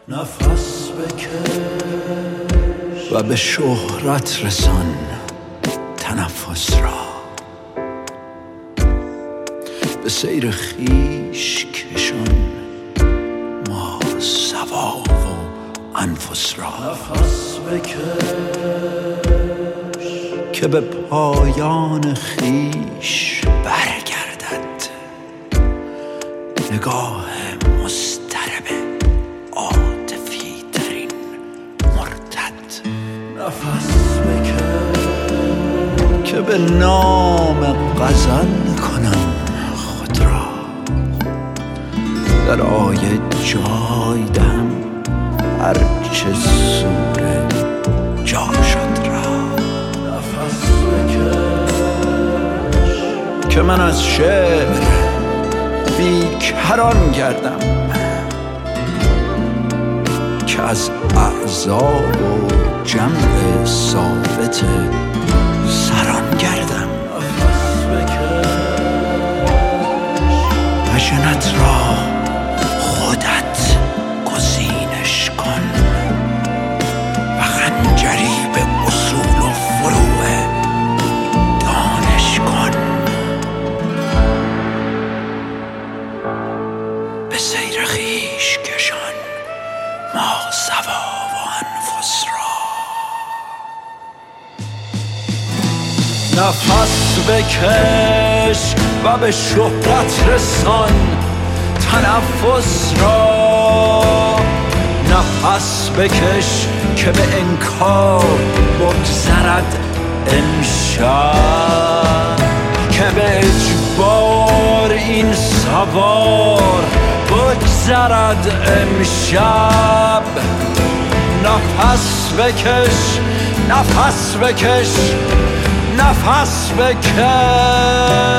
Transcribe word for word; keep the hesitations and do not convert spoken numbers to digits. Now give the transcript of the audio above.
نفس بکش و به شهرت رسان تنفس را، به سیر خیش کشان ما سوا و انفس را. نفس بکش که به پایان خیش برگردد نگاه مضطرب عاطفی ترین مرتد. نفس بکش که به نام غزل کنم خود را، در آیه جای دهم هرچه سور جا شد را. نفس بکش که من از شعر بیکران گردم، که از اعضا و جمع ثابت سران گردم. نفس بکش و ژنت را خودت گزینش کن و خنجری به اصول و فروع دانش کن. به سیر خویش کشان ما سوا و انفس را. نفس بکش و به شهرت رسان تنفس را. نفس بکش که به انکار بگذرد امشب، که به اجبار این سوار بگذرد امشب. نفس بکش، نفس بکش، نفس بکش.